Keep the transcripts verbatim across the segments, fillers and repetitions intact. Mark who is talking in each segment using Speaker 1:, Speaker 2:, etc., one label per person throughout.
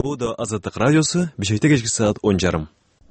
Speaker 1: Буда Азаттык радиосу, Бишкекте кечки саат он жарым.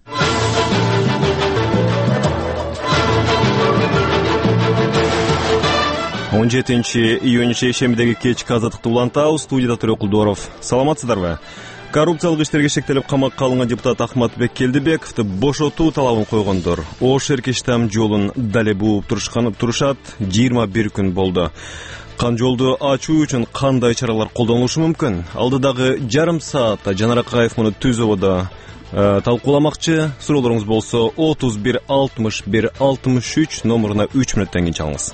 Speaker 1: он жетинчи июнь шейшембидеги кечки Азаттыкты улантабыз. Студияда Төрөк Кулдоров. Саламатсыздарбы? Коррупциялык иштерге шектелип камакка алынган депутат Ахматбек Келдибековду бошотуу талабын койгондор. Ош эркиштам жолун дале бууп турушат. жыйырма бир күн болду. Кан жолду ачуу үчүн кандай чаралар колдонулушу мүмкүн? Алдыдагы жарым саатта Жанар Акаев муну түз ободо талкууламакчы. Суроолоруңуз болсо отуз бир алтымыш бир алтымыш үч номуруна үч мүнөттөн кийин чалыңыз.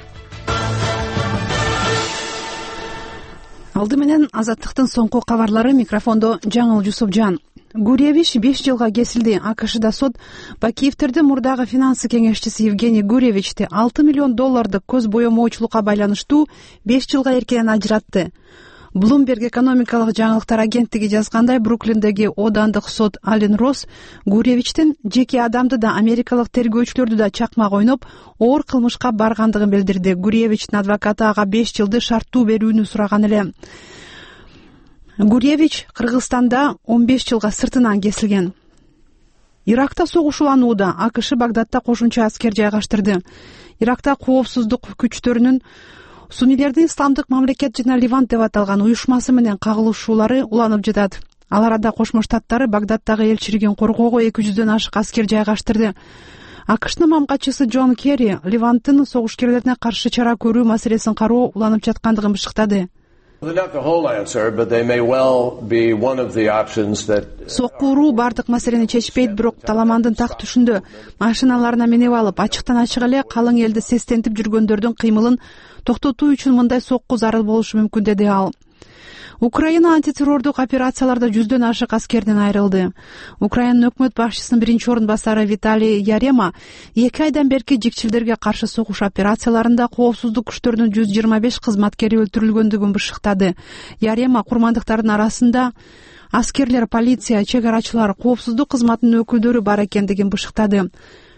Speaker 2: Алды менен Азаттыктын соңку кабарлары, микрофондо Жаңыл Жусупжан. Гуревич беш жылга кесилди. АКШда сот Бакиевтердин мурдагы финансы кеңешчиси Евгений Гуревичти алты миллион доллардык көз боемоочулукка байланыштуу беш жылга эркинен ажыратты. Bloomberg экономикалык жаңылыктар агенттиги жазгандай, Бруклиндеги одандык сот Ален Росс Гуревичтин жеке адамды да, америкалык тергөөчүлөрдү да чакмак ойноп, оор кылмышка баргандыгын билдирди. Гуревичтин адвокаты ага беш жылды шарттуу берүүнү сураган эле. Гуревич Кыргызстанда он беш жылга сыртынан кесилген. Иракта согуш уланууда. АКШ Багдадта кошумча аскер жайгаштырды. Иракта коопсуздук күчтөрүнүн Суннилердин исламдык мамлекет жана Ливант деп аталган уюшмасы менен кагылышуулары уланып жатат. Ал арада Кошмо Штаттары Багдадтагы элчилигин коргоого эки жүздөн ашык аскер жайгаштырды. АКШнын мамгатчысы Джон Керри Ливанттын согушкерлерине каршы чара көрүү маселесин кароо уланып жаткандыгын бышыктады. Сокку уруу бардык маселени чечпейт, бирок таламандын так түшүндө машиналарына минип алып, ачыктан ачык эле калың элди сестентип жүргөндөрдүн кыймылын токтотуу үчүн мындай сокку зарыл болушу мүмкүн, деди ал. Украина антитеррордук операцияларда жүздөн ашык аскерден айрылды. Украинанын өкмөт башчысынын биринчи орун басары Виталий Ярема эки айдан берки жикчилдерге каршы согуш операцияларында коопсуздук күчтөрүнүн жүз жыйырма беш кызматкери өлтүрүлгөндүгүн бышыктады. Ярема курмандыктардын арасында аскерлер, полиция, чек арачылар, коопсуздук кызматынын өкүлдөрү бар экендигин бышыктады.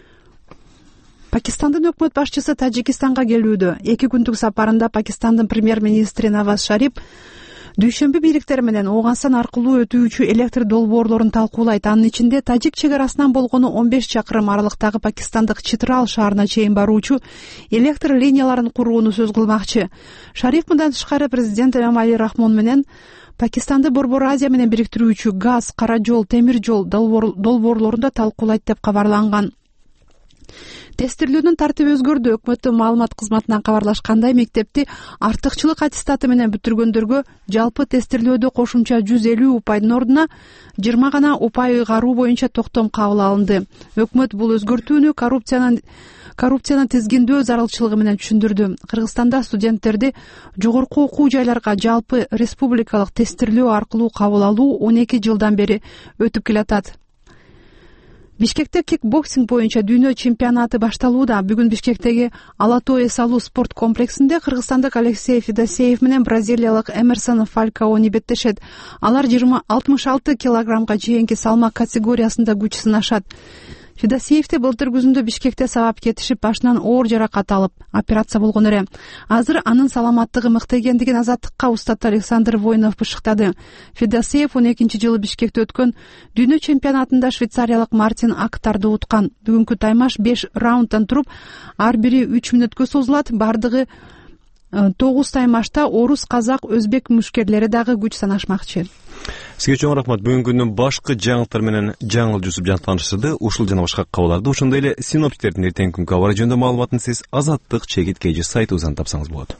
Speaker 2: Пакистандын өкмөт башчысы Тажикистанга келүүдө. Эки күндүк сапарында Пакистандын премьер-министри Наваз Шариф дүйшөмбү бийликтери менен Ооганстан аркылуу өтүүчү электр долбоорлорун талкуулайт. Анын ичинде Тажик чек арасынан болгону он беш чакырым аралыктагы пакистандык Читрал шаарына чейин баруучу электр линияларын курууну сөз кылмакчы. Шариф мындан тышкары президент Эмомали Рахмон менен Пакистанды Борбор Азия менен бириктирүүчү газ, кара жол, темир жол долбоорлорун да талкуулайт деп кабарланган. Тестирлөөнүн тартиби өзгөрдү. Өкмөттүн маалымат кызматынан кабарлашкандай, мектепти артыкчылык аттестаты менен бүтүргөндөргө жалпы тестирлөөдө кошумча жүз элүү упайдын ордуна жыйырма гана упай ыйгаруу боюнча токтом кабыл алынды. Өкмөт бул өзгөртүүнү коррупциянын коррупцияны тизгиндөө зарылчылыгы менен түшүндүрдү. Кыргызстанда студенттерди жогорку окуу жайларга жалпы республикалык тестирлөө аркылуу кабыл алуу он эки жылдан бери өтүп келатат. Бишкекте кикбоксинг боюнча дүйнө чемпионаты башталууда. Бүгүн Бишкектеги Алатой эс алуу спорт комплексинде кыргызстандык Алексей Федосеев менен бразилиялык Эмерсон Фалкаони беттешет. Алар алтымыш алты килограммга чейинки салмак категориясында күч сынашат. Федосеевди былтыр күзүндө Бишкекте сабап кетишип, башынан оор жаракат алып, операция болгон эле. Азыр анын саламаттыгы мыкты экендигин Азаттыкка устат Александр Воинов бышыктады. Федосеев он экинчи жылы Бишкекте өткөн дүйнө чемпионатында швейцариялык Мартин Актарды уткан. Бүгүнкү таймаш беш раундтан туруп, ар бири үч мүнөткө созулат. Бардыгы тогуз таймашта орус, казак, өзбек мушкерлери дагы күч санашмакчы.
Speaker 1: Сизге чоң рахмат. Бүгүнкү күндүн башкы жаңылыктар менен Жаңыл Жусупжан таанышты. Ушул жана башка кабарларды, ошондой эле синоптиктердин эртеңки күнгү абары жөнүндө маалыматын сиз Азаттык чегит кж сайтыбыздан тапсаңыз болот.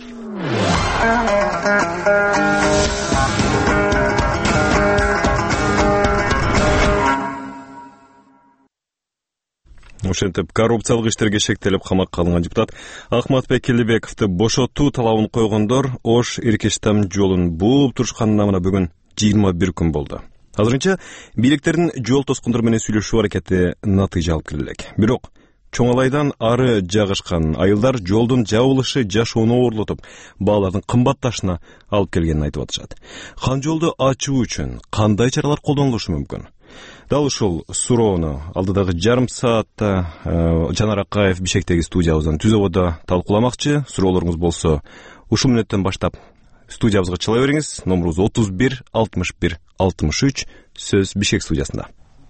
Speaker 1: Ошентип, коррупциялык иштерге шектелип камакка алынган депутат Ахматбек Келдибековду бошотуу талабын койгондор Ош эркиштам жолун бууп турушканына мына бүгүн жыйырма бир күн болду. Азырынча бийликтердин жол тоскондор менен сүйлөшүү аракети натыйжа алып келе элек. Бирок Чоңалайдан ары жагышкан айылдар жолдун жабылышы жашоону оорлотуп, баалардын кымбатташына алып келгенин айтып атышат. Кан жолду ачуу үчүн кандай чаралар колдонулушу мүмкүн? Дал ушул суроону алдыдагы жарым саатта Жанар Акаев Бишкектеги студиябыздан түз ободо талкууламакчы. Суроолоруңуз болсо ушул мүнөттөн баштап студиябызга чыла бериңиз. Номерубуз отуз бир алтымыш бир алтымыш үч. Сөз Бишкек студиясында.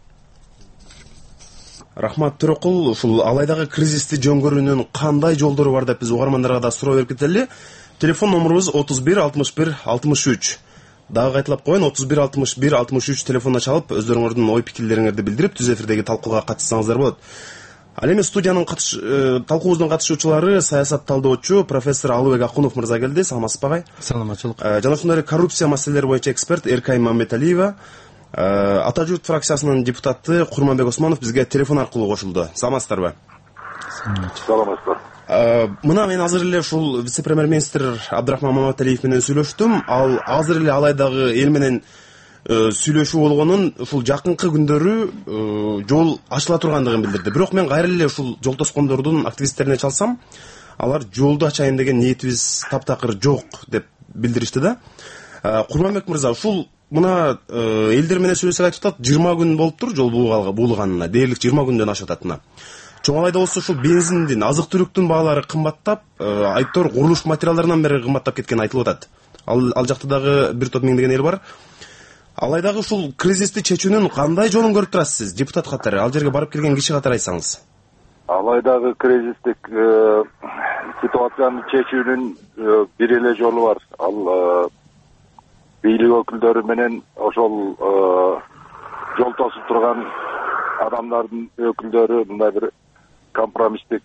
Speaker 3: Рахмат Төрөкул, ушул алайдагы кризисти жөнгөрүүнүн кандай жолдору бар деп биз угармандарга да суроо берип кетели. Телефон номерубуз отуз бир алтымыш бир алтымыш үч. Дагы кайталап коеюн, отуз бир алтымыш бир алтымыш үч телефонуна чалып, өздөрүңөрдүн ой пикирлериңерди билдирип, түз эфирдеги талкууга катышсаңыздар болот. Ал эми студиянын катыш талкуубуздун катышуучулары саясат талдоочу профессор Алыбек Акунов мырза келди. Саламатсызбы агай?
Speaker 4: Саламатчылык.
Speaker 3: Жана ошондой эле коррупция маселелери боюнча эксперт Эркай Мамметалиева, Ата журт фракциясынын депутаты Курманбек Осмонов бизге телефон аркылуу кошулду. Саламатсыздарбы?
Speaker 5: Саламатсыздар.
Speaker 3: Мына мен азыр эле ушул вице-премьер-министр Абдрахман Маматалиев менен сүйлөштүм. Ал азыр эле алайдагы эл менен сүйлөшүү болгонун, ушул жакынкы күндөрү жол ачыла тургандыгын билдирди. Бирок мен кайра эле ушул жол тоскондордун активисттерине чалсам, алар жолду ачайын деген ниетибиз таптакыр жок деп билдиришти да. Курманбек мырза, ушул мына элдер менен сүйлөсөк айтып атат, жыйырма күн болуптур жол буулганына, дээрлик жыйырма күндөн ашып ататына. Чоң алайда болсо ушул бензиндин, азык-түлүктүн баалары кымбаттап, айтор курулуш материалдарынан бери кымбаттап кеткени айтылып атат. Ал ал жакта дагы бир топ миңдеген эл бар. Алайдагы ушул кризисти чечүүнүн кандай жолун көрүп турасыз сиз, депутат катары, ал жерге барып келген киши катары айтсаңыз?
Speaker 5: Алайдагы кризистик ситуацияны чечүүнүн бир эле жолу бар. Ал бийлик өкүлдөрү менен ошол жол тосуп турган адамдардын өкүлдөрү мындай бир компромисстик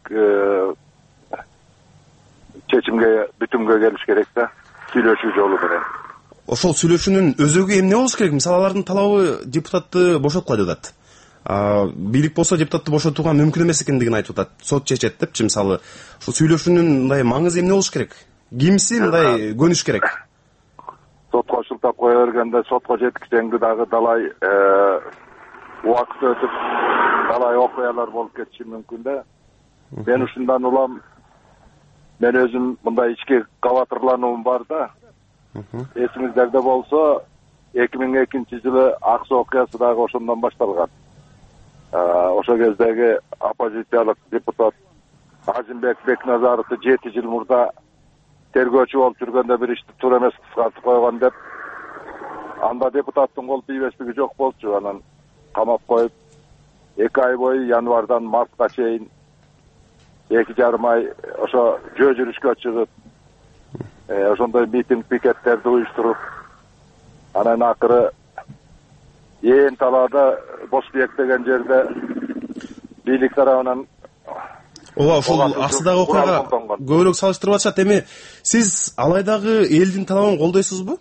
Speaker 5: чечимге, бүтүмгө келиш керек да, сүйлөшүү жолу менен.
Speaker 3: Ошол сүйлөшүүнүн өзөгү эмне болуш керек? Мисалы, алардын талабы депутатты бошоткула деп атат. Бийлик болсо депутатты бошотууга мүмкүн эмес экендигин айтып атат. Сот чечет депчи, мисалы. Ушул сүйлөшүүнүн мындай маңызы эмне болуш керек? Кимси мындай көнүш керек?
Speaker 5: Сотко шылтап кое бергенде сотко жеткизеңди дагы далай убакыт өтүп, далай окуялар болуп кетиши мүмкүн да. Мен ушундан улам, мен өзүм мындай ички кабатырлануум бар да. Эсиңиздерде болсо, эки миң экинчи жылы Аксы окуясы дагы ошондон башталган. Ошол кездеги оппозициялык депутат Азимбек Бекназаровду жети жыл мурда тергөөчү болуп жүргөндө бир ишти туура эмес кыскартып койгон деп, анда депутаттын кол тийбестиги жок болчу. Анан камап коюп, эки ай бою январдан мартка чейин эки жарым ай ошо жөө жүрүшкө чыгып, ошондой митинг пикеттерди уюштуруп, анан акыры ээн талаада Бошбек деген жерде бийлик тарабынан
Speaker 3: Ооба, ушул Аксыдагы окуяга көбүрөөк салыштырып атышат. Эми сиз алайдагы элдин талабын колдойсузбу?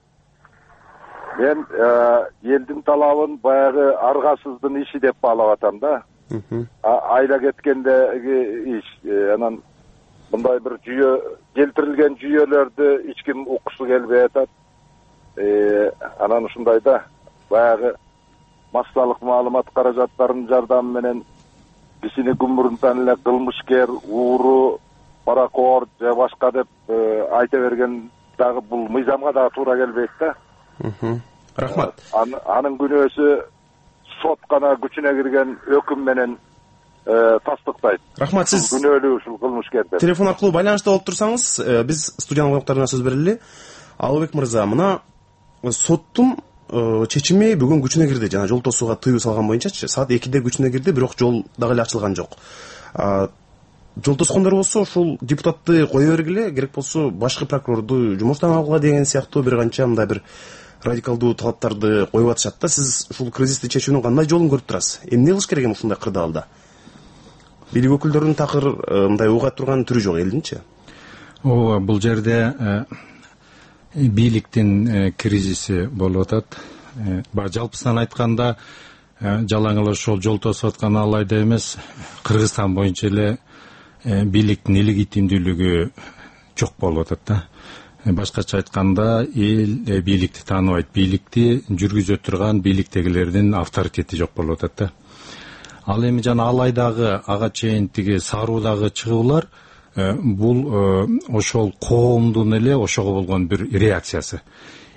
Speaker 5: Мен элдин талабын баягы аргасыздын иши деп баалап атам да. Айла кеткендеги иш. Анан мындай бир жүйө, келтирилген жүйөлөрдү эч ким уккусу келбей атат. Анан ушундай да баягы массалык маалымат каражаттарынын жардамы менен кишини гумурунтан эле кылмышкер, ууру, паракор же башка деп айта берген дагы бул мыйзамга дагы туура келбейт да.
Speaker 3: Рахмат.
Speaker 5: Анын күнөөсү сот гана күчүнө кирген өкүм менен тастыктайт.
Speaker 3: Рахмат, сиз
Speaker 5: күнөөлүү ушул кылмышкердер.
Speaker 3: Телефон аркылуу байланышта болуп турсаңыз, биз студиянын конокторуна сөз берели. Алыбек мырза, мына соттун чечими бүгүн күчүнө кирди, жана жол тосууга тыюу салган боюнчачы. Саат экиде күчүнө кирди, бирок жол дагы эле ачылган жок. Жол тоскондор болсо ушул депутатты кое бергиле, керек болсо башкы прокурорду жумуштан алгыла деген сыяктуу бир канча мындай бир радикалдуу талаптарды коюп атышат да. Сиз ушул кризисти чечүүнүн кандай жолун көрүп турасыз? Эмне кылыш керек эми ушундай кырдаалда? Бийлик өкүлдөрүнүн такыр мындай уга турган түрү жок элдинчи.
Speaker 4: Ооба, бул жерде бийликтин кризиси болуп атат. Баягы жалпысынан айтканда, жалаң эле ошол жол тосуп аткан алайда эмес, Кыргызстан боюнча эле бийликтин легитимдүүлүгү жок болуп атат да. Башкача айтканда, эл бийликти тааныбайт, бийликти жүргүзө турган бийликтегилердин авторитети жок болуп атат да. Ал эми жана алайдагы ага чейин тиги саруудагы чыгуулар бул ошол коомдун эле ошого болгон бир реакциясы.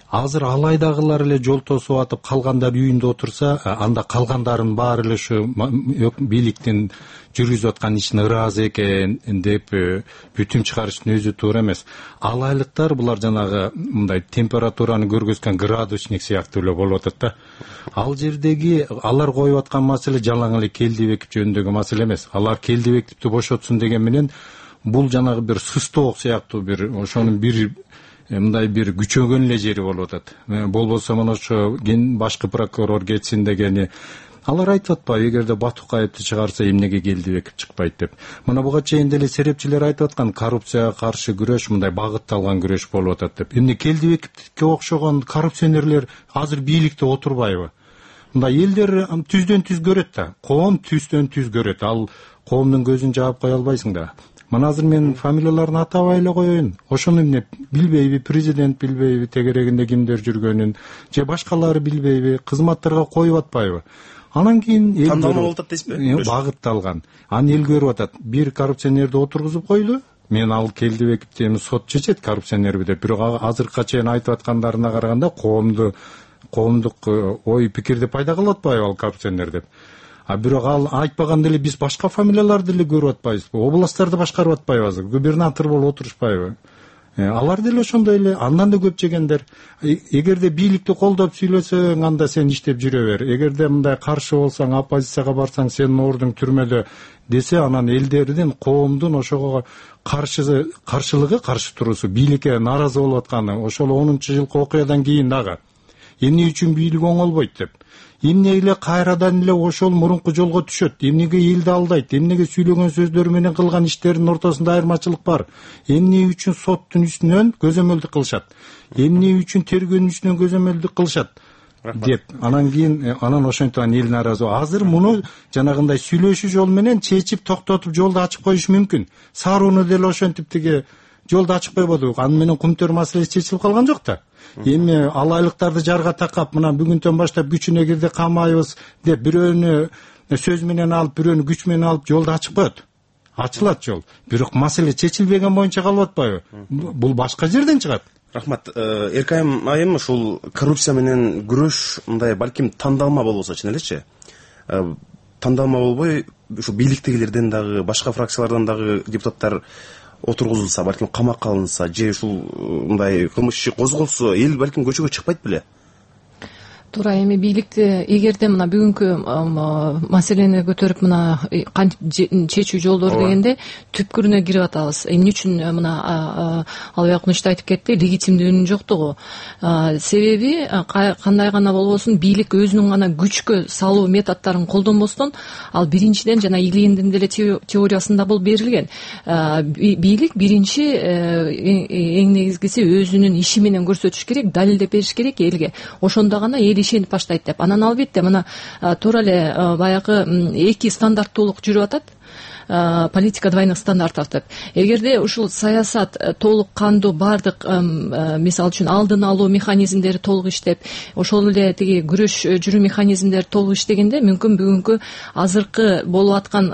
Speaker 4: азыр алайдагылар эле жол тосуп атып калгандар үйүндө отурса, анда калгандардын баары эле ушу бийликтин жүргүзүп аткан ишине ыраазы экен деп бүтүм чыгарыштын өзү туура эмес. Алайлыктар булар жанагы мындай температураны көргөзгөн градусник сыяктуу эле болуп атат да. Ал жердеги алар коюп аткан маселе жалаң эле келдибеков жөнүндөгү маселе эмес. Алар келдибековду бошотсун деген менен бул жанагы бир сыстоок сыяктуу бир ошонун бир мындай бир күчөгөн эле жери болуп атат. Болбосо мына ошо башкы прокурор кетсин дегени алар айтып атпайбы, эгерде Батукаевди чыгарса эмнеге Келдибеков чыкпайт деп. Мына буга чейин деле серепчилер айтып аткан коррупцияга каршы күрөш мындай багытталган күрөш болуп атат деп. Эмне Келдибековге окшогон коррупционерлер азыр бийликте отурбайбы? Мындай элдер түздөн түз көрөт да, коом түздөн түз көрөт. Ал коомдун көзүн жаап кое албайсың да. Мына азыр мен фамилияларын атабай эле коеюн. Ошону эмне билбейби, президент билбейби, тегерегинде кимдер жүргөнүн, же башкалары билбейби, кызматтарга коюп атпайбы? Анан кийин эл
Speaker 3: тандалма болуп атат дейсизби?
Speaker 4: Багытталган. Аны эл көрүп атат. Бир коррупционерди отургузуп койду. Мен ал Келдибековди эми сот чечет коррупционерби деп. Бирок азыркыга чейин айтып аткандарына караганда коомду коомдук ой пикирди пайда кылып атпайбы ал коррупционер деп. А бирок ал айтпаганда эле биз башка фамилияларды эле көрүп атпайбызбы? Областтарды башкарып атпайбы азыр? Губернатор болуп отурушпайбы? Алар деле ошондой эле, андан да көп жегендер. Эгерде бийликти колдоп сүйлөсөң, анда сен иштеп жүрө бер. Эгерде мындай каршы болсаң, оппозицияга барсаң, сенин ордуң түрмөдө десе, анан элдердин, коомдун ошого каршы каршылыгы, каршы туруусу, бийликке нааразы болуп атканы, ошол онунчу жылкы окуядан кийин дагы эмне үчүн бийлик оңолбойт деп. Эмне эле кайрадан эле ошол мурунку жолго түшөт, эмнеге элди алдайт, эмнеге сүйлөгөн сөздөрү менен кылган иштердин ортосунда айырмачылык бар, эмне үчүн соттун үстүнөн көзөмөлдүк кылышат, эмне үчүн тергөөнүн үстүнөн көзөмөлдүк кылышат деп. Анан кийин анан ошентип эл нааразы. Азыр муну жанагындай сүйлөшүү жол менен чечип токтотуп жолду ачып коюш мүмкүн. Сарууну деле ошентип тиги жолду ачып койбоду. Аны менен Кумтөр маселеси чечилип калган жок да. Эми алайлыктарды жарга такап, мына бүгүндөн баштап күчүнө кирди камайбыз деп бирөөнү сөз менен алып, бирөөнү күч менен алып жолду ачып коет. Ачылат жол. Бирок маселе чечилбеген боюнча калып атпайбы? Бул башка жерден чыгат.
Speaker 3: Рахмат. Эркайым айым ушул коррупция менен күрөш мындай балким тандалма болбосо чын элечи. Тандалма болбой, ушу бийликтегилерден дагы, башка фракциялардан дагы депутаттар отургузулса, балким камакка алынса, же ушул мындай кылмыш иши козголсо, эл балким көчөгө чыкпайт беле.
Speaker 6: Туура, эми бийликти эгерде мына бүгүнкү маселени көтөрүп мына кантип чечүү жолдору дегенде түпкүрүнө кирип атабыз. Эмне үчүн мына Албек Кунучта айтып кетти, легитимдүүнүн жоктугу. Себеби кандай гана болбосун бийлик өзүнүн гана күчкө салуу методдорун колдонбостон, ал биринчиден жана Ильиндин деле теориясында бул берилген. Бийлик биринчи эң негизгиси өзүнүн иши менен көрсөтүш керек, далилдеп бериш керек элге. Ошондо гана эл ишенип баштайт деп. Анан албетте мына туура эле баягы эки стандарттуулук жүрүп атат. Политика двойных стандартов деп. Эгерде ушул саясат толук кандуу бардык, мисалы үчүн алдын алуу механизмдери толук иштеп, ошол эле тиги күрөш жүрүү механизмдери толук иштегенде мүмкүн бүгүнкү азыркы болуп аткан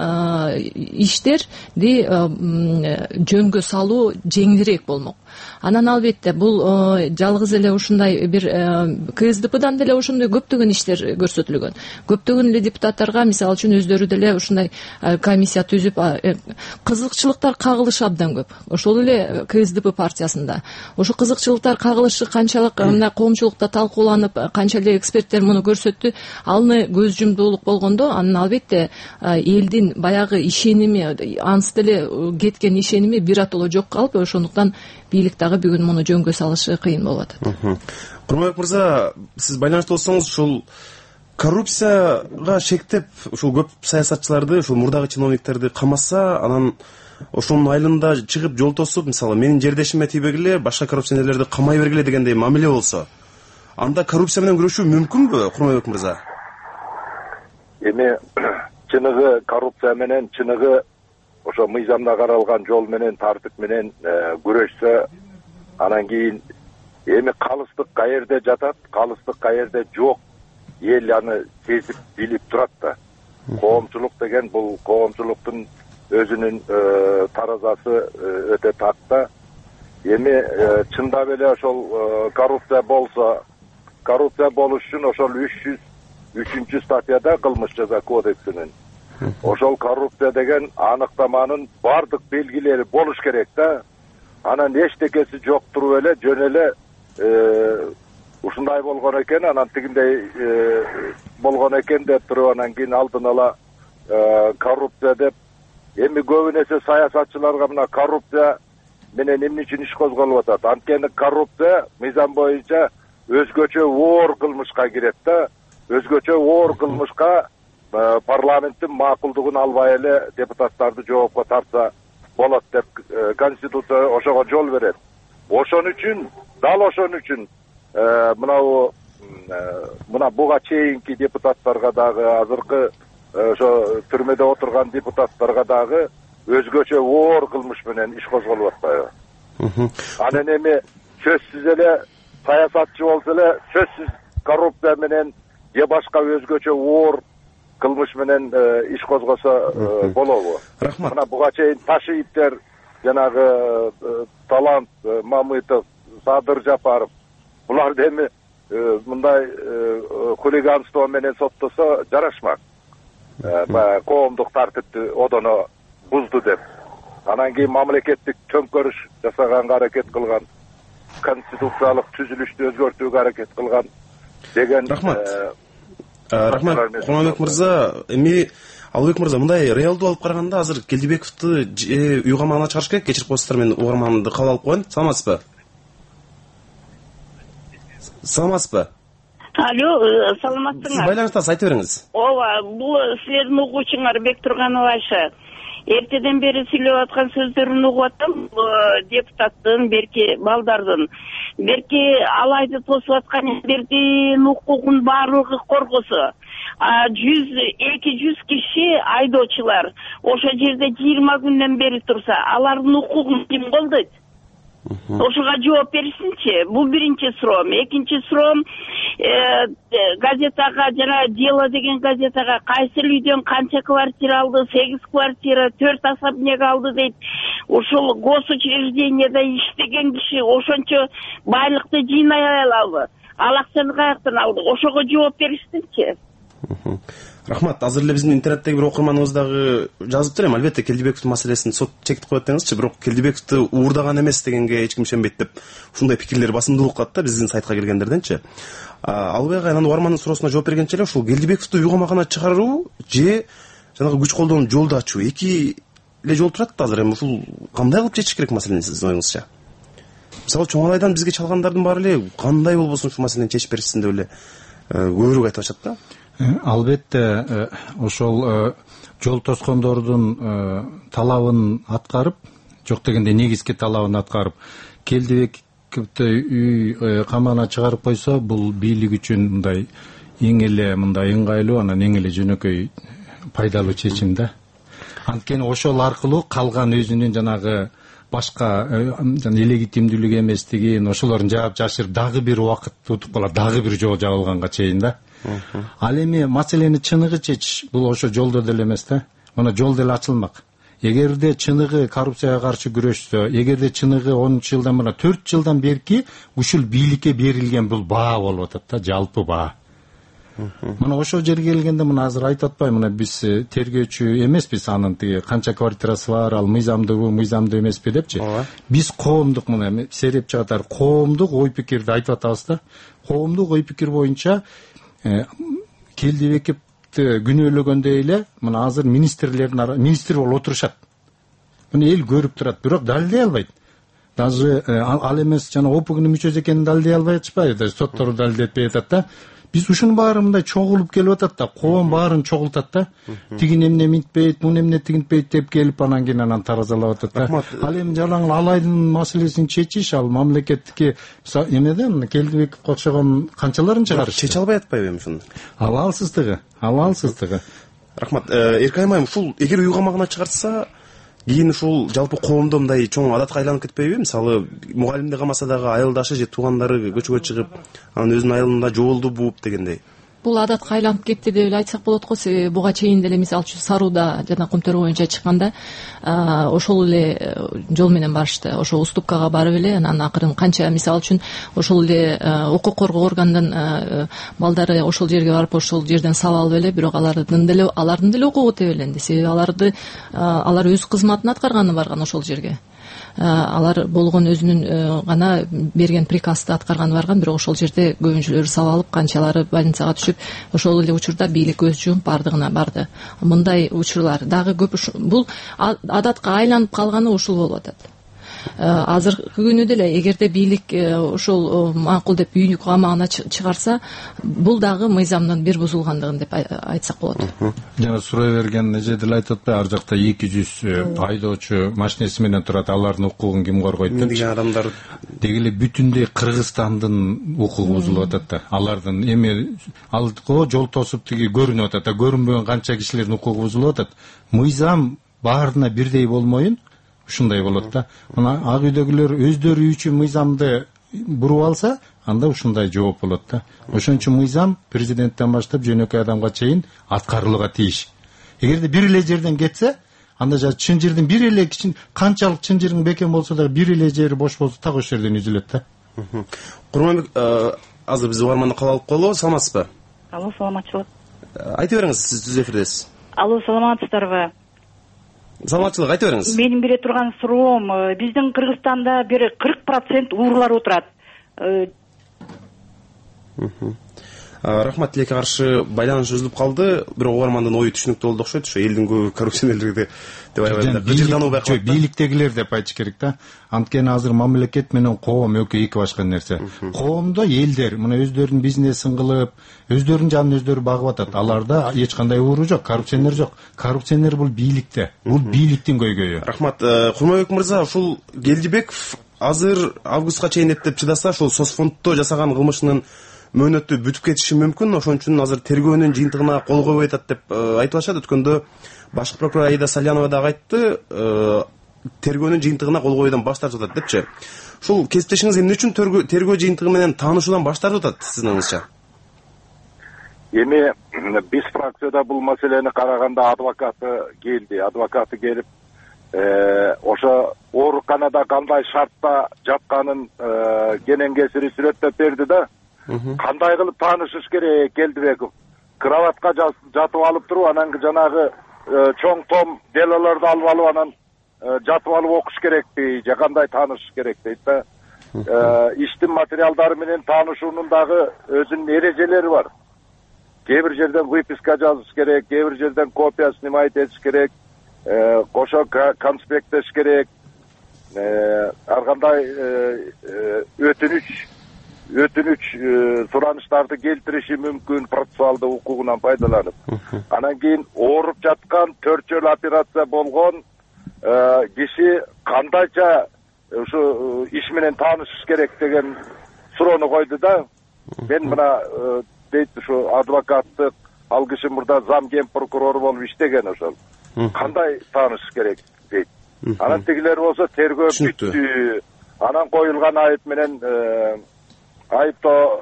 Speaker 6: иштерди жөнгө салуу жеңилирээк болмок. Анан албетте бул жалгыз эле ушундай бир КСДПдан деле ошондой көптөгөн иштер көрсөтүлгөн. Көптөгөн эле депутаттарга мисалы үчүн өздөрү деле ушундай комиссия түзүп кызыкчылыктар кагылышы абдан көп. Ошол эле КСДП партиясында. Ошо кызыкчылыктар кагылышы канчалык мына коомчулукта талкууланып, канча эле эксперттер муну көрсөттү, аны көз жумдуулук болгондо, анан албетте элдин баягы ишеними, ансы деле кеткен ишеними биротоло жок калып, ошондуктан бийлик дагы бүгүн муну жөнгө салышы кыйын болуп атат.
Speaker 3: Курманбек мырза, сиз байланышта болсоңуз, ушул коррупцияга шектеп, ушул көп саясатчыларды, ушул мурдагы чиновниктерди камаса, анан ошонун айылында чыгып жол тосуп, мисалы менин жердешиме тийбегиле, башка коррупционерлерди камай бергиле дегендей мамиле болсо, анда коррупция менен күрөшүү мүмкүнбү, Курманбек мырза?
Speaker 5: Эми чыныгы коррупция менен, чыныгы ошо мыйзамда каралган жол менен, тартип менен күрөшсө, анан кийин эми калыстык каерде жатат, калыстык каерде жок, эл аны сезип билип турат да. Коомчулук деген бул коомчулуктун өзүнүн таразасы өтө такта. эми чындап эле ошол коррупция болсо, коррупция болуш үчүн ошол үч жүз үчүнчү статьяда кылмыш жаза кодексинин ошол коррупция деген аныктаманын бардык белгилери болуш керек да. Анан эчтекеси жок туруп эле жөн эле ушундай болгон экен, анан тигиндей болгон экен деп туруп анан кийин алдын ала коррупция деп. Эми көбү нерсе саясатчыларга мына коррупция менен эмне үчүн иш козголуп атат? Анткени коррупция мыйзам боюнча өзгөчө оор кылмышка кирет да. Өзгөчө оор кылмышка парламенттин макулдугун албай эле депутаттарды жоопко тартса болот деп конституция ошого жол берет. Ошон үчүн, дал ошон үчүн мынау мына буга чейинки депутаттарга дагы, азыркы ошо түрмөдө отурган депутаттарга дагы өзгөчө оор кылмыш менен иш козголуп атпайбы? Анан эми сөзсүз эле саясатчы болсо эле сөзсүз коррупция менен же башка өзгөчө оор кылмыш менен иш козгосо болобу?
Speaker 3: Рахмат.
Speaker 5: Мына буга чейин Ташиевдер, жанагы Талант Мамытов, Садыр Жапаров, буларды эми мындай хулиганство менен соттосо жарашмак. Коомдук тартипти одоно бузду деп. Анан кийин мамлекеттик төңкөрүш жасаганга аракет кылган, конституциялык түзүлүштү өзгөртүүгө аракет кылган деген.
Speaker 3: Рахмат. Рахмат, Курманбек мырза. Эми Албек мырза, мындай реалдуу алып караганда азыр Келдибековду үй камагына чыгарыш керек. Кечирип коесуздар, мен угарманымды кабыл алып коеюн. Саламатсызбы? Саламатсызбы?
Speaker 7: Алло, саламатсыңар.
Speaker 3: Сиз байланыштасыз, айта бериңиз.
Speaker 7: Ооба, бул силердин угуучуңар Бектурганова Айша. Эртеден бери сүйлөп аткан сөздөрүн угуп атам, депутаттын, берки балдардын. Берки алайды тосуп аткан элдердин укугун баардыгы коргосо. жүз эки жүз киши айдоочулар ошо жерде жыйырма күндөн бери турса, алардын укугун ким колдойт? Ошого жооп беришинчи. Бул биринчи суроом. Экинчи суроом, газетага, жана Дело деген газетага кайсы үйдөн канча квартира алды? сегиз квартира, төрт особняк алды дейт. Ошол госучрежденияда иштеген киши ошончо байлыкты жыйнай алабы? Ал акчаны каяктан алды? Ошого жооп беришинчи.
Speaker 3: Рахмат. Азыр эле биздин интернеттеги бир окурманыбыз дагы жазыптыр эми, албетте Келдибековдун маселесин сот чектип коет деңизчи, бирок Келдибековду уурдаган эмес дегенге эч ким ишенбейт деп ушундай пикирлер басымдуулук кылат да биздин сайтка келгендерденчи. Албек ага анан угармандын суроосуна жооп бергенче эле ушул Келдибековду үй камагына чыгаруу же жанагы күч колдоонун жолду ачуу эки эле жол турат да азыр. Эми ушул кандай кылып чечиш керек маселени сиздин оюңузча? Мисалы чоң алайдан бизге чалгандардын баары эле кандай болбосун ушул маселени чечип беришсин деп эле көбүрөөк айтып атышат да.
Speaker 4: Албетте ошол жол тоскондордун талабын аткарып, жок дегенде негизги талабын аткарып, Келдибековду үй камагына чыгарып койсо, бул бийлик үчүн мындай эң эле мындай ыңгайлуу, анан эң эле жөнөкөй пайдалуу чечим да. Анткени ошол аркылуу калган өзүнүн жанагы башка жана легитимдүүлүк эместигин, ошолорун жаап жашырып дагы бир убакыт утуп калат, дагы бир жол жабылганга чейин да. Ал эми маселени чыныгы чечиш бул ошо жолдо деле эмес да. Мына жол деле ачылмак. Эгерде чыныгы коррупцияга каршы күрөшсө, эгерде чыныгы онунчу жылдан мына төрт жылдан берки ушул бийликке берилген бул баа болуп атат да, жалпы баа. Мына ошол жерге келгенде мына азыр айтып атпайм, мына биз тергөөчү эмеспиз, анын тиги канча квартирасы бар, ал мыйзамдуубу, мыйзамдуу эмеспи депчи. Биз коомдук мына сереп чыгатар коомдук ой пикирди айтып атабыз да. Коомдук ой пикир боюнча Келдибековду күнөөлөгөндөй эле мына азыр министрлердин министр болуп отурушат. Мына эл көрүп турат, бирок далилдей албайт. Даже ал эмес жана ОПГнын мүчөсү экенин далилдей албай атышпайбы, соттору далилдетпей атат да. Биз ушунун баары мындай чогулуп келип атат да, коом баарын чогултат да. Тигин эмне минтпейт, муну эмне тигинтпейт деп келип анан кийин анан таразалап атат да. Ал эми жалаң алайдын маселесин чечиш, ал мамлекеттики эмеде Келдибековго окшогон канчаларын чыгарыш.
Speaker 3: Чече албай атпайбы эми ушуну?
Speaker 4: Алалсыздыгы, алалсыздыгы.
Speaker 3: Рахмат. Эркай Майым, ушул эгер үй камагына чыгарса, кийин ушул жалпы коомдо мындай чоң адатка айланып кетпейби? Мисалы, мугалимди камаса дагы айылдашы же туугандары көчөгө чыгып, анан өзүнүн айылында жолду бууп дегендей.
Speaker 6: бул адатка айланып кетти деп эле айтсак болот го. Себеби буга чейин деле мисалы үчүн Сарууда жана Кумтөр боюнча чыкканда ошол эле жол менен барышты. Ошо уступкага барып эле анан акырын канча мисалы үчүн ошол эле укук коргоо органдын балдары ошол жерге барып ошол жерден сабак алып эле, бирок алардын деле алардын деле укугу тебеленди. Себеби аларды алар өз кызматын аткарганы барган ошол жерге. Алар болгон өзүнүн гана берген приказды аткарганы барган, бирок ошол жерде көбүнчөлөрү сабалып, канчалары больницага түшүп, ошол эле учурда бийлик көз жумуп бардыгына барды. Мындай учурлар дагы көп. Бул адатка айланып калганы ушул болуп атат. Азыркы күнү деле эгерде бийлик ошол макул деп үйнүк камагына чыгарса, бул дагы мыйзамдын бир бузулгандыгын деп айтсак болот.
Speaker 4: Жана сурай берген эже деле айтып атпайбы, ар жакта эки жүз айдоочу машинеси менен турат, алардын укугун ким коргойт деп.
Speaker 3: Деген адамдар
Speaker 4: деги эле бүтүндөй Кыргызстандын укугу бузулуп атат да. Алардын эми ал жол тосуп тиги көрүнүп атат да, көрүнбөгөн канча кишилердин укугу бузулуп атат. Мыйзам баарына бирдей болмойун ушундай болот да. Мына ак үйдөгүлөр өздөрү үчүн мыйзамды буруп алса, анда ушундай жооп болот да. Ошон үчүн мыйзам президенттен баштап жөнөкөй адамга чейин аткарылууга тийиш. Эгерде бир эле жерден кетсе, анда жа чын жердин бир эле кичин канчалык чын жердин бекем болсо да бир эле жери бош болсо так ошол жерден үзүлөт да.
Speaker 3: Курманбек, азыр биз угарманды кабыл алып коелу, саламатсызбы?
Speaker 8: Алло, саламатчылык.
Speaker 3: Айта бериңиз, сиз түз эфирдесиз.
Speaker 8: Алло, саламатсыздарбы?
Speaker 3: Саламатчылык, айта бериңиз.
Speaker 8: Менин бере турган суроом, биздин Кыргызстанда бир кырк процент уурулар отурат.
Speaker 3: Рахмат, тилекке каршы байланыш үзүлүп калды. Бирок угармандын ою түшүнүктүү болду окшойт. Ошо элдин көбү коррупционерлерди деп аябай гыжырдануу байкалат.
Speaker 4: Бийликтегилер деп айтыш керек да. Анткени азыр мамлекет менен коом экөө эки башка нерсе. Коомдо элдер мына өздөрүнүн бизнесин кылып, өздөрүнүн жанын өздөрү багып атат. Аларда эч кандай ууру жок, коррупционер жок. Коррупционер бул бийликте. Бул бийликтин көйгөйү.
Speaker 3: Рахмат. Курманбек мырза, ушул Келдибеков азыр августка чейин эптеп чыдаса, ушул соцфонддо жасаган кылмышынын мөөнөтү бүтүп кетиши мүмкүн. Ошон үчүн азыр тергөөнүн жыйынтыгына кол койбой атат деп айтып атышат. Өткөндө башкы прокурор Аида Салянова дагы айтты, тергөөнүн жыйынтыгына кол коюудан баш тартып атат депчи. Ушул кесиптешиңиз эмне үчүн тергөө жыйынтыгы менен таанышуудан баш тартып атат сиздин оюңузча?
Speaker 5: Эми биз фракцияда бул маселени караганда адвокаты келди. Адвокаты келип, ошо ооруканада кандай шартта жатканын кенен-кесири сүрөттөп берди да. Кандай кылып таанышыш керек Келдибеков? Кроватка жатып алып туруп, анан жанагы чоң том делолорду алып алып, анан жатып алып окуш керекпи, же кандай таанышыш керек дейт да. Иштин материалдары менен таанышуунун дагы өзүнүн эрежелери бар. Кээ бир жерден выписка жазыш керек, кээ бир жерден копия снимать этиш керек, кошо конспекттеш керек, ар кандай өтүнүч өтүнүч сураныштарды келтириши мүмкүн процессуалдык укугунан пайдаланып. Анан кийин ооруп жаткан төрт жол операция болгон киши кандайча ушу иш менен таанышыш керек деген суроону койду да. Мен мына дейт ушу адвокаттык, ал киши мурда зам ген прокурор болуп иштеген ошол. Кандай таанышыш керек дейт. Анан тигилер болсо тергөө бүттү. Анан коюлган айып менен айыптоо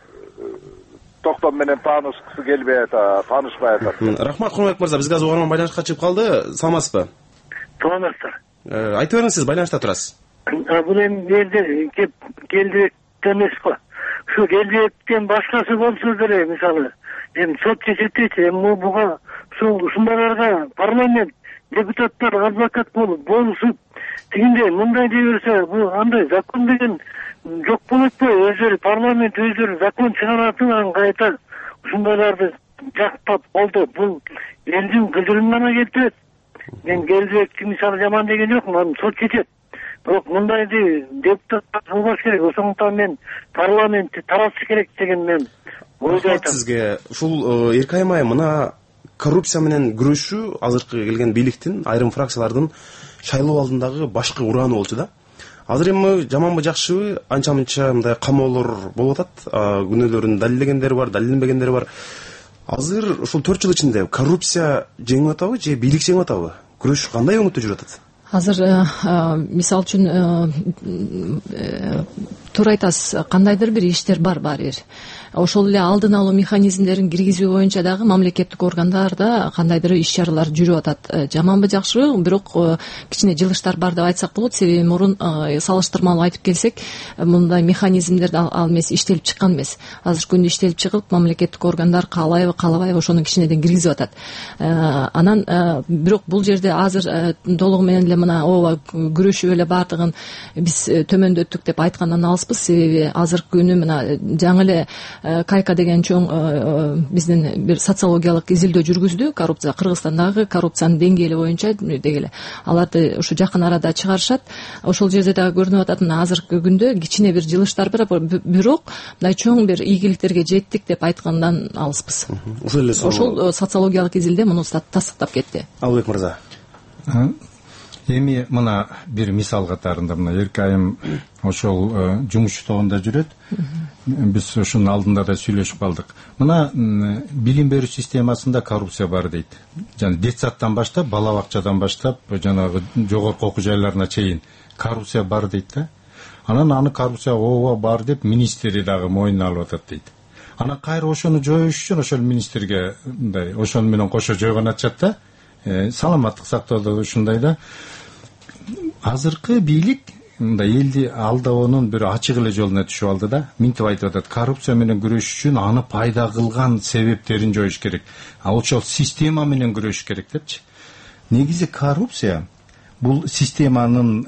Speaker 5: токтом менен таанышкысы келбей атат, таанышпай атат.
Speaker 3: Рахмат, Курманбек мырза, бизге азыр угарман байланышка чыгып калды. Саламатсызбы?
Speaker 9: Саламатсыздар.
Speaker 3: Айтып бериңиз, сиз байланышта турасыз.
Speaker 9: Бул эми элде Келдибек эмес го. Ушу Келдибектен башкасы болсо деле, мисалы, эми сот чечет дейт, эми буга ушул ушундайларга парламент депутаттар адвокат болуп болушуп тигинде мындай дей берсе, бул андай закон деген жок болот го. Өздөрү парламент өздөрү закон чыгаратын, анан кайта ушундайларды жактап колдоп, бул элдин кыжырына келтирет. Мен Келдибекти мисалы жаман деген жокмун, аны сот чечет. Бирок мындайды депутаттар кылбаш керек. Ошондуктан мен парламентти таратыш керек деген мен ойду айтам.
Speaker 3: Сизге ушул Эркайым айым, мына коррупция менен күрөшүү азыркы келген бийликтин, айрым фракциялардын шайлоо алдындагы башкы урааны болчу да. Азыр эми жаманбы жакшыбы анча-мынча мындай камоолор болуп атат, күнөөлөрүн далилдегендери бар, далилденбегендери бар. Азыр ушул төрт жыл ичинде коррупция жеңип атабы же бийлик жеңип атабы? Күрөш кандай өңүттө жүрүп атат?
Speaker 6: азыр мисалы үчүн туура айтасыз, кандайдыр бир иштер бар баары бир. Ошол эле алдын алуу механизмдерин киргизүү боюнча дагы мамлекеттик органдарда кандайдыр иш чаралар жүрүп атат. Жаманбы жакшыбы, бирок кичине жылыштар бар деп айтсак болот. Себеби мурун салыштырмалуу айтып келсек, мындай механизмдер ал эмес, иштелип чыккан эмес. Азыркы күндө иштелип чыгып, мамлекеттик органдар каалайбы, каалабайбы ошону кичинеден киргизип атат. Анан бирок бул жерде азыр толугу менен эле мына ооба күрөшүп эле баардыгын биз төмөндөттүк деп айткандан алыспыз. Себеби азыркы күнү мына жаңы эле Кайка деген чоң биздин бир социологиялык изилдөө жүргүздү. Коррупция, Кыргызстандагы коррупциянын деңгээли боюнча дегеле аларды ушу жакын арада чыгарышат. Ошол жерде дагы көрүнүп атат, мына азыркы күндө кичине бир жылыштар бар, бирок мындай чоң бир ийгиликтерге жеттик деп айткандан алыспыз.
Speaker 3: Ошол эле
Speaker 6: ошол социологиялык изилдөө муну тастыктап кетти.
Speaker 3: Албек мырза.
Speaker 4: Эми мына бир мисал катарында мына эрке айым ошол жумуш тобунда жүрөт. Биз ошонун алдында да сүйлөшүп калдык. Мына билим берүү системасында коррупция бар дейт. Жана детсадтан баштап, бала бакчадан баштап, жанагы жогорку окуу жайларына чейин коррупция бар дейт да. Анан аны коррупция ооба бар деп министри дагы мойнуна алып атат дейт. Анан кайра ошону жоюш үчүн ошол министрге мындай ошону менен кошо жойгон атышат да. Саламаттык сактоодо ушундай да. Азыркы бийлик мындай элди алдаоонун бир ачык эле жолуна түшүп алды да. Минтип айтып атат, коррупция менен күрөшүш үчүн аны пайда кылган себептерин жоюш керек. А ошол система менен күрөшүш керек депчи. Негизи коррупция бул системанын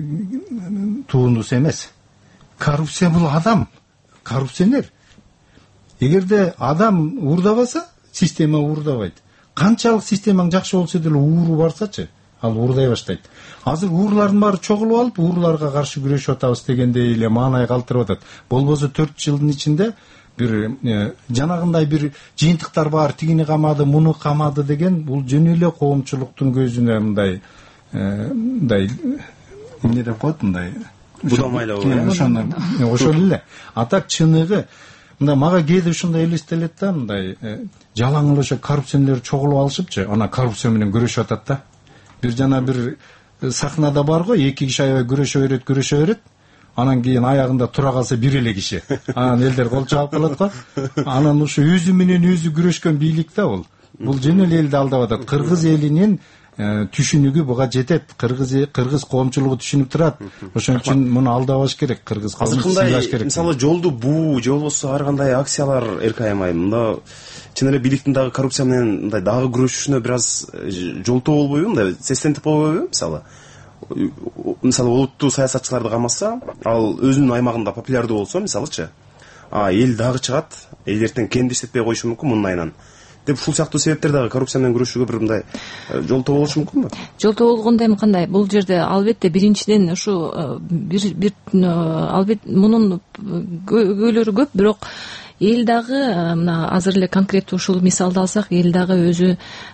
Speaker 4: туунусу эмес. Коррупция бул адам, коррупционер. Эгерде адам уурдабаса, система уурдабайт. Канчалык системаң жакшы болсо деле ууру барсачы, ал уурдай баштайт. Азыр уурлардын баары чогулуп алып, уурларга каршы күрөшүп атабыз дегендей эле маанай калтырып атат. Болбосо төрт жылдын ичинде бир жанагындай бир жыйынтыктар бар, тигини камады, муну камады деген бул жөн эле коомчулуктун көзүнө мындай мындай эмне деп коет мындай
Speaker 3: будамайлоо.
Speaker 4: Ошол эле. Атак чыныгы мында мага кээде ушундай элестелет да, мындай жалаң эле ошо коррупционерлер чогулуп алышыпчы, ана коррупция менен күрөшүп атат да. Бир жана бир сахнада бар го, эки киши аябай күрөшө берет, күрөшө берет. Анан кийин аягында тура калса бир эле киши. Анан элдер кол чабып калат го. Анан ушу өзү менен өзү күрөшкөн бийлик да бул. Бул жөн эле элди алдап атат. Кыргыз элинин түшүнүгү буга жетет. Кыргыз кыргыз коомчулугу түшүнүп турат. Ошон үчүн муну алдабаш керек. Кыргыз коомчулугу сыйлаш керек.
Speaker 3: Мисалы жолду буу, же болбосо ар кандай акциялар эркайым айым. Мында чын эле бийликтин дагы коррупция менен мындай дагы күрөшүшүнө бир аз жолтоо болбойбу, мындай сестентип болбойбу мисалы. Мисалы улуттуу саясатчыларды камаса, ал өзүнүн аймагында популярдуу болсо, мисалычы, а эл дагы чыгат, эл эртең кенди иштетпей коюшу мүмкүн мунун айынан. Деп ушул сыяктуу себептер дагы коррупция менен күрөшүүгө бир мындай жолтоо болушу мүмкүнбү?
Speaker 6: Жолтоо болгондо эми кандай? Бул жерде албетте биринчиден ушу бир бир албетте мунун көйлөрү көп, бирок эл дагы мына азыр эле конкреттүү ушул мисалды алсак, эл дагы өзү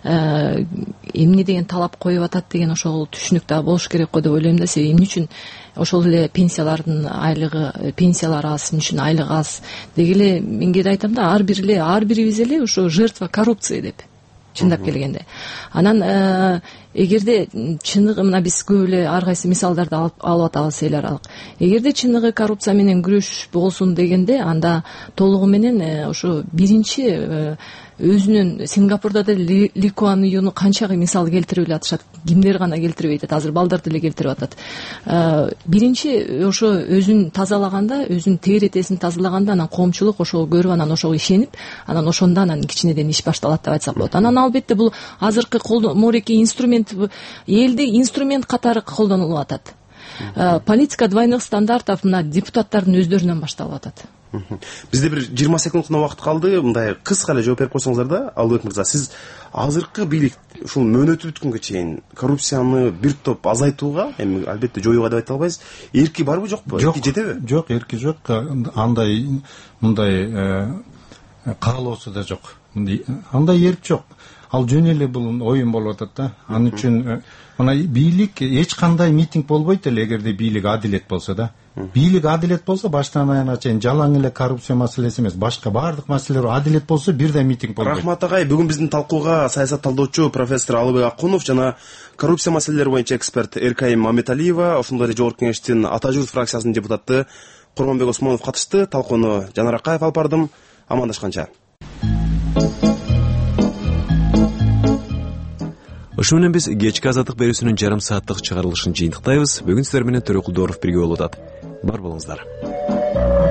Speaker 6: эмне деген талап коюп атат деген ошол түшүнүк дагы болуш керек го деп ойлойм да. Себеби эмне үчүн ошол эле пенсиялардын айлыгы, пенсиялар аз, эмне үчүн айлык аз дегеле мен кээде айтам да, ар бир эле ар бирибиз эле ушу жертва коррупции деп. Чындап келгенде. Анан эгерде чыныгы мына биз көп эле ар кайсы мисалдарды алып атабыз эл аралык. Эгерде чыныгы коррупция менен күрөшүш болсун дегенде, анда толугу менен ошо биринчи өзүнүн Сингапурда деле Ли Куан Юну канчагы мисал келтирип эле атышат. Кимдер гана келтирбей атат, азыр балдар деле келтирип атат. Биринчи ошо өзүн тазалаганда, өзүнүн тегеретесин тазалаганда, анан коомчулук ошого көрүп, анан ошого ишенип, анан ошондо анан кичинеден иш башталат деп айтсак болот. Анан албетте бул азыркы мореки инструмент, элди инструмент катары колдонулуп атат. Политика двойных стандартов мына депутаттардын өздөрүнөн башталып атат.
Speaker 3: Бизде бир жыйырма секунд гана убакыт калды. Мындай кыска эле жооп берип койсоңуздар да, Албек мырза, сиз азыркы бийлик ушул мөөнөтү бүткөнгө чейин коррупцияны бир топ азайтууга, эми албетте жоюуга деп айта албайбыз, эрки барбы жокпу? Эрки жетеби?
Speaker 4: Жок, эрки жок. Андай мындай каалоосу да жок. Андай эрк жок. Ал жөн эле бул оюн болуп атат да. Анын үчүн мына бийлик эч кандай митинг болбойт эле эгерде бийлик адилет болсо да. бийлик адилет болсо баштан аягына чейин жалаң эле коррупция маселеси эмес, башка баардык маселелер адилет болсо бирден митинг болбойт.
Speaker 3: Рахмат агай, бүгүн биздин талкууга саясат талдоочу профессор Алыбек Акунов жана коррупция маселелери боюнча эксперт Эркайым Маматалиева, ошондой эле жогорку кеңештин Ата журт фракциясынын депутаты Курманбек Осмонов катышты. Талкууну Жанар Акаев алып бардым. Амандашканча.
Speaker 1: Ошо менен биз кечки азаттык берүүсүнүн жарым сааттык чыгарылышын жыйынтыктайбыз. Бүгүн сиздер менен Төрөкүл Дооров бирге болуп атат. Бар болуңуздар.